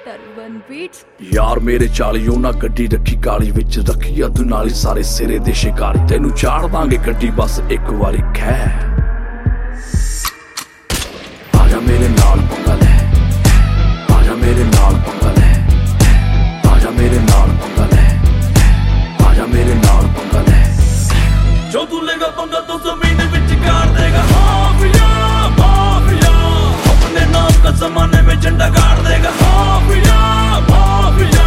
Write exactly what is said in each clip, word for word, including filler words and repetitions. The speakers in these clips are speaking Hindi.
टर्बन बीट्स यार मेरे चालियों ना गड्डी रखी काली विच रखी अदू नाली सारे सिरे दे शिकारी तेनू चाड़ दांगे गड्डी बस एक वारी खै आजा मेरे नाल पंगा ले आजा मेरे नाल पंगा ले आजा मेरे नाल पंगा ले आजा मेरे नाल पंगा ले जो तू लेगा पंगा तो जमीन विच गाड़ देगा माफिया माफिया अपने नाम का जमाने में झंडा गाड़ देगा माफिया माफिया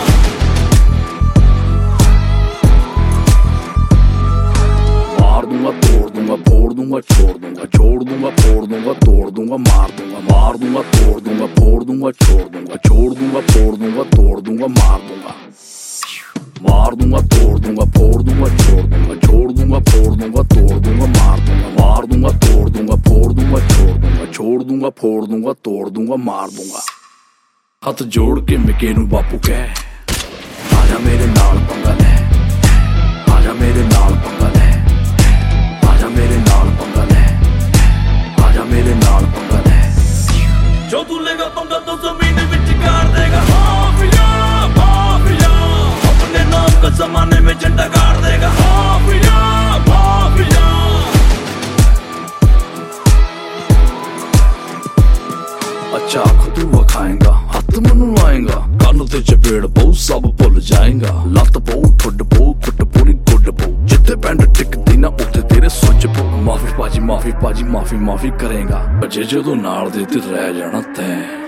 मार दूंगा तोड़ दूंगा फोड़ दूंगा छोड़ दूंगा छोड़ दूंगा फोड़ दूंगा तोड़ दूंगा मार दूंगा मार दूंगा तोड़ दूंगा फोड़ दूंगा छोड़ दूंगा छोड़ दूंगा फोड़ दूंगा तोड़ दूंगा मार दूंगा मार दूंगा तोड़ दूंगा फोड़ दूंगा छोड़ दूंगा छोड़ दूंगा फोड़ दूंगा तोड़ दूंगा मार दूंगा मार दूंगा तोड़ दूंगा फोड़ दूंगा छोड़ दूंगा छोड़ दूंगा फोड़ दूंगा तोड़ दूंगा मार दूंगा हाथ जोड़ के मिके नू बापू कह आजा मेरे नाल पंगा ले आजा मेरे नाल पंगा ले आजा मेरे नाल पंगा ले आजा मेरे नाल पंगा ले जो तू लेगा पंगा तो जमीन विच गाड़ देगा माफिया माफिया अपने नाम का जमाने में झंडा गाड़ देगा माफिया माफिया अच्छा खुद वखाएगा हाथ मनु आएगा कानों ते चपेड़ बहु सब भुल जाएगा लत बहु ठुड बहु कुट पूरी गुड बहु जिथे पैंट टिकती ना उत्थे तेरे सुच बहु माफी पाजी माफी पाजी माफी माफी करेगा बचे जो नाल दे ते रह जाना तैं